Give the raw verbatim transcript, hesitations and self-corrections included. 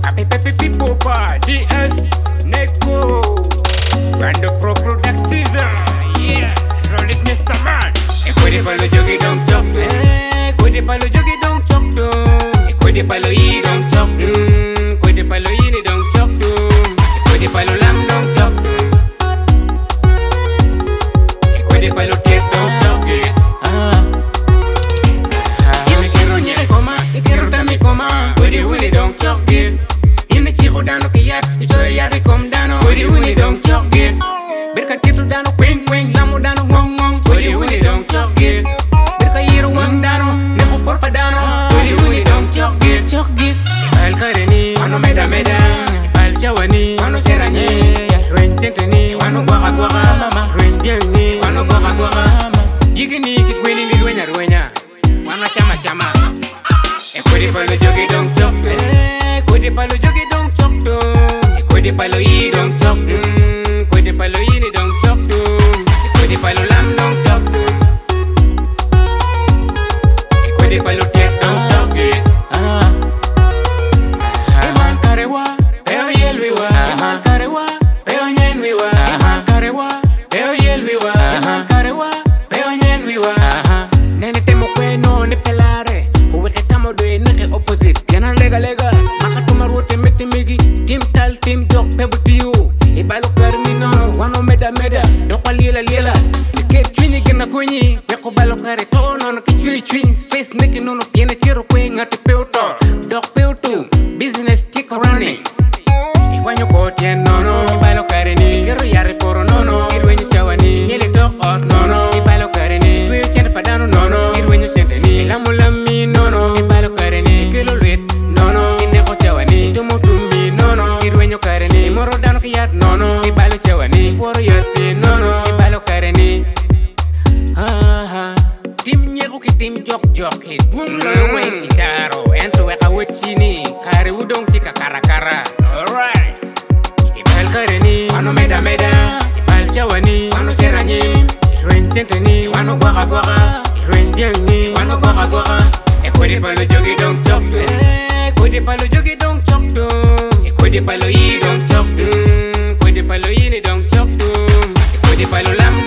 Happy Pepe Pipopa, D S, Neko, Rando Pro Product Season, yeah, roll it Mister Man. Ekwede palo jogi don't chop, eh, ekwede palo jogi don't chop, ekwede palo yi don't chop, ekwede palo yi ni don't chop, ekwede palo lam don't chop, ekwede palo tek don't chop, ah. Ime kero nye koma, kero tami koma, ekwede wini don't chop, ime chico dano kiyat, icho yari kom dano, ekwede wini don't chop, berka titu dano queen queen, lamu dano ngong ngong, ekwede wini don't chop, berka yiru wang dano, neko porpa dano, ekwede wini don't chop, chop, ibal kareni, wano meda meda, ibal chawani, wano seranye, renchenteni, wano guaka guaka, mama, rendiani, wano guaka guaka, jigini ki kwini ni duenya duenya, wano chama chama, ekwede palo jogi don't chop, ekwede palo jogi don't chop, ekwede palo yi don't chop, ekwede palo yi ni don't chop, ekwede palo lam don't chop, ekwede palo tek don't chop, ah. Eman karewa, peo yelwiwa, eman karewa, peo nyenwiwa, eman karewa, peo yelwiwa, eman karewa, peo nyenwiwa. Nene temo kweno ni pelare, huweke tamo doe neke opposite. Yana lega lega, makatuma rote meti migi, tim tal tim jok pebu tiyu. Ibalo karmino, wano meda meda, dokwa lila lila. Nike chwini gena kunyi, yako balo kare tono, no kichwi chwini, space neke nono, yene tiro kwe ngati peuto, dok peutu, business tick running. Ikwanyo kote nono, ibalo kare ni, kero yare poro nono, irwenyo chawani, yele tok ot nono, ibalo kare ni, tuyo chente padano nono, irwenyo chente ni, ilamu lami nono, ibalo kare ni, kelo luet nono, ineko chawani, itumo tumbi nono, irwenyo kare ni, moro dano kiyat nono, ibalo chawani, foro yate nono, ibalo kare ni. Ah, tim nyeko ki tim jok jok he boom lo wen itaro ento weka wechini kare udong tika kara kara. Alright, ibal kare ni wano meda meda, ibal chawani wano seranye, irwen chenteni wano guaka guaka, irwen diangi wano guaka guaka. Ekwede palo jogi dong chop, ekwede palo jogi dong chop, ekwede palo yi dong chop, ekwede palo yi ni dong chop, ekwede palo lam